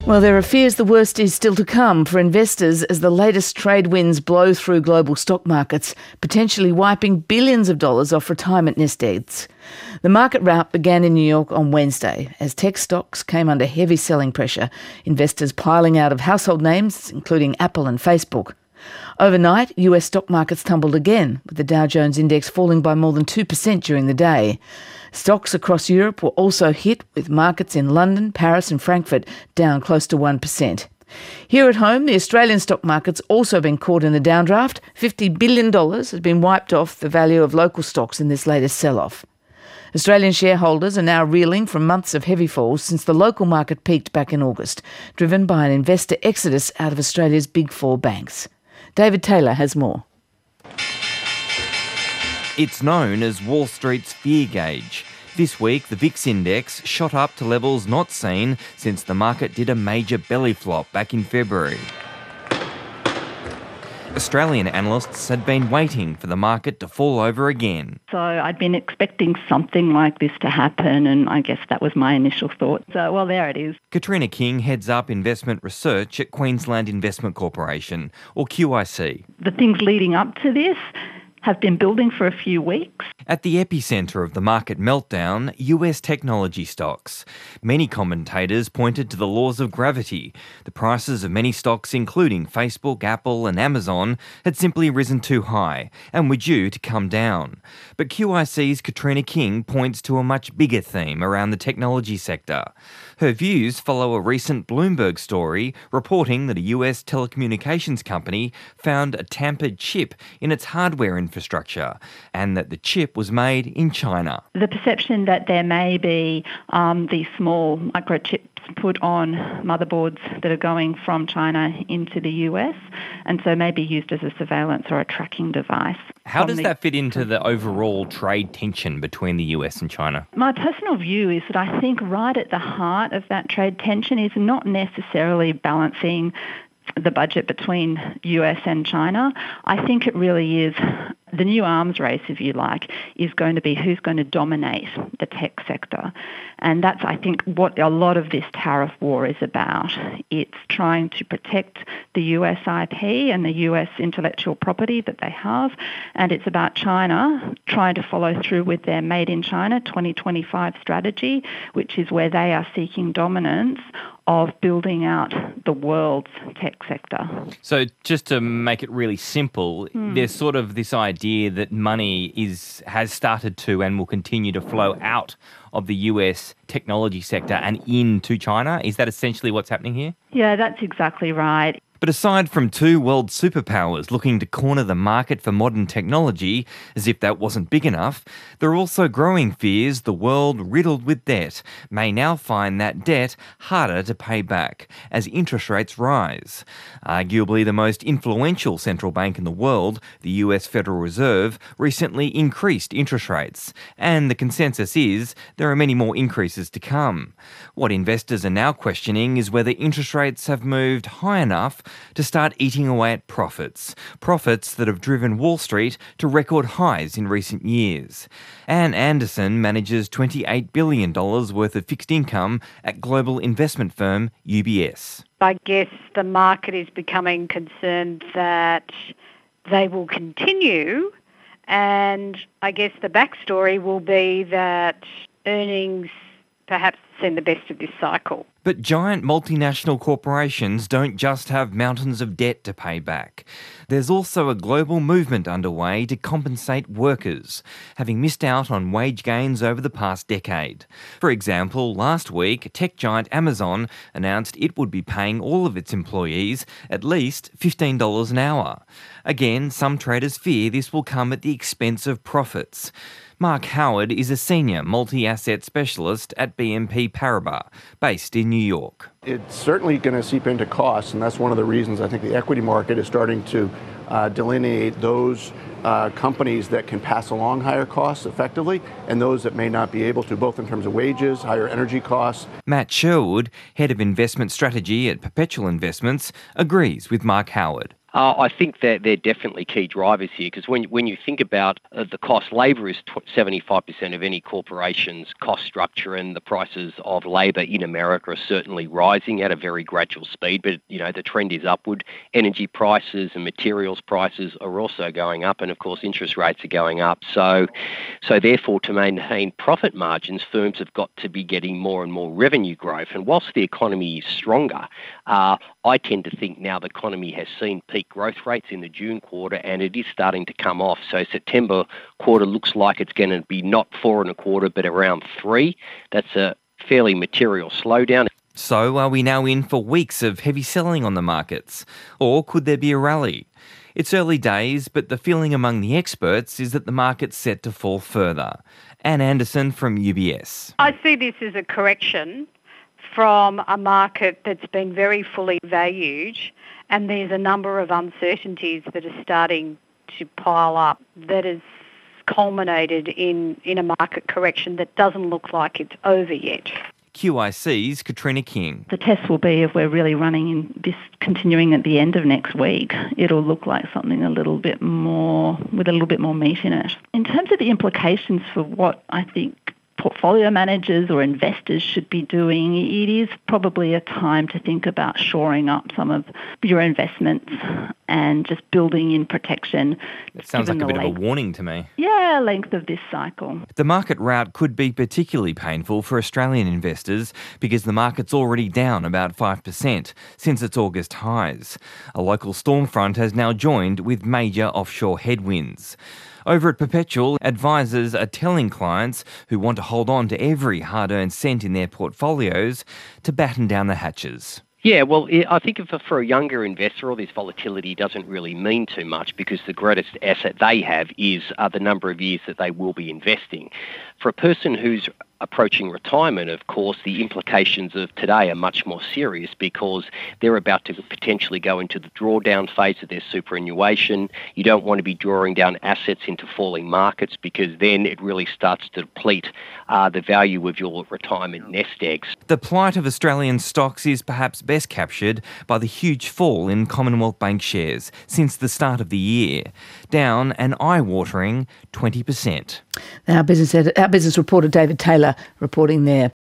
Well, there are fears the worst is still to come for investors as the latest trade winds blow through global stock markets, potentially wiping billions of dollars off retirement nest eggs. The market rout began in New York on Wednesday as tech stocks came under heavy selling pressure, investors piling out of household names, including Apple and Facebook. Overnight, US stock markets tumbled again, with the Dow Jones index falling by more than 2% during the day. Stocks across Europe were also hit, with markets in London, Paris and Frankfurt down close to 1%. Here at home, the Australian stock market's also been caught in the downdraft. $50 billion has been wiped off the value of local stocks in this latest sell-off. Australian shareholders are now reeling from months of heavy falls since the local market peaked back in August, driven by an investor exodus out of Australia's big four banks. David Taylor has more. It's known as Wall Street's fear gauge. This week, the VIX index shot up to levels not seen since the market did a major belly flop back in February. Australian analysts had been waiting for the market to fall over again. So I'd been expecting something like this to happen, and I guess that was my initial thought. So, well, there it is. Katrina King heads up investment research at Queensland Investment Corporation, or QIC. The things leading up to this have been building for a few weeks. At the epicentre of the market meltdown, US technology stocks. Many commentators pointed to the laws of gravity. The prices of many stocks, including Facebook, Apple and Amazon, had simply risen too high and were due to come down. But QIC's Katrina King points to a much bigger theme around the technology sector. Her views follow a recent Bloomberg story reporting that a US telecommunications company found a tampered chip in its hardware infrastructure and that the chip was made in China. The perception that there may be these small microchips put on motherboards that are going from China into the US and so may be used as a surveillance or a tracking device. How does that fit into the overall trade tension between the US and China? My personal view is that I think right at the heart of that trade tension is not necessarily balancing the budget between US and China. I think it really is the new arms race, if you like, is going to be who's going to dominate the tech sector. And that's, I think, what a lot of this tariff war is about. It's trying to protect the US IP and the US intellectual property that they have. And it's about China trying to follow through with their Made in China 2025 strategy, which is where they are seeking dominance of building out the world's tech sector. So just to make it really simple, there's sort of this idea that money has started to and will continue to flow out of the US technology sector and into China. Is that essentially what's happening here? Yeah, that's exactly right. But aside from two world superpowers looking to corner the market for modern technology, as if that wasn't big enough, there are also growing fears the world riddled with debt may now find that debt harder to pay back as interest rates rise. Arguably the most influential central bank in the world, the US Federal Reserve, recently increased interest rates, and the consensus is there are many more increases to come. What investors are now questioning is whether interest rates have moved high enough to start eating away at profits that have driven Wall Street to record highs in recent years. Anne Anderson manages $28 billion worth of fixed income at global investment firm UBS. I guess the market is becoming concerned that they will continue, and I guess the backstory will be that earnings perhaps seen the best of this cycle. But giant multinational corporations don't just have mountains of debt to pay back. There's also a global movement underway to compensate workers, having missed out on wage gains over the past decade. For example, last week, tech giant Amazon announced it would be paying all of its employees at least $15 an hour. Again, some traders fear this will come at the expense of profits. Mark Howard is a senior multi-asset specialist at BNP Paribas, based in New York. It's certainly going to seep into costs, and that's one of the reasons I think the equity market is starting to delineate those companies that can pass along higher costs effectively and those that may not be able to, both in terms of wages, higher energy costs. Matt Sherwood, head of investment strategy at Perpetual Investments, agrees with Mark Howard. I think that they're definitely key drivers here, because when you think about the cost, labour is 75% of any corporation's cost structure, and the prices of labour in America are certainly rising at a very gradual speed, but the trend is upward. Energy prices and materials prices are also going up, and of course interest rates are going up. So therefore, to maintain profit margins, firms have got to be getting more and more revenue growth. And whilst the economy is stronger, I tend to think now the economy has seen peak growth rates in the June quarter, and it is starting to come off. So September quarter looks like it's going to be not 4.25 but around 3. That's a fairly material slowdown. So are we now in for weeks of heavy selling on the markets? Or could there be a rally? It's early days, but the feeling among the experts is that the market's set to fall further. Anne Anderson from UBS. I see this as a correction from a market that's been very fully valued, and there's a number of uncertainties that are starting to pile up that has culminated in a market correction that doesn't look like it's over yet. QIC's Katrina King. The test will be if we're really running in this continuing at the end of next week, it'll look like something with a little bit more meat in it. In terms of the implications for what I think portfolio managers or investors should be doing, it is probably a time to think about shoring up some of your investments and just building in protection. It sounds like a bit of a warning to me. Yeah, length of this cycle. The market rout could be particularly painful for Australian investors because the market's already down about 5% since its August highs. A local storm front has now joined with major offshore headwinds. Over at Perpetual, advisors are telling clients who want to hold on to every hard-earned cent in their portfolios to batten down the hatches. Yeah, well, I think for a younger investor, all this volatility doesn't really mean too much, because the greatest asset they have is the number of years that they will be investing. For a person who's approaching retirement, of course, the implications of today are much more serious, because they're about to potentially go into the drawdown phase of their superannuation. You don't want to be drawing down assets into falling markets, because then it really starts to deplete the value of your retirement nest eggs. The plight of Australian stocks is perhaps best captured by the huge fall in Commonwealth Bank shares since the start of the year, down an eye-watering 20%. Our business reporter David Taylor reporting there.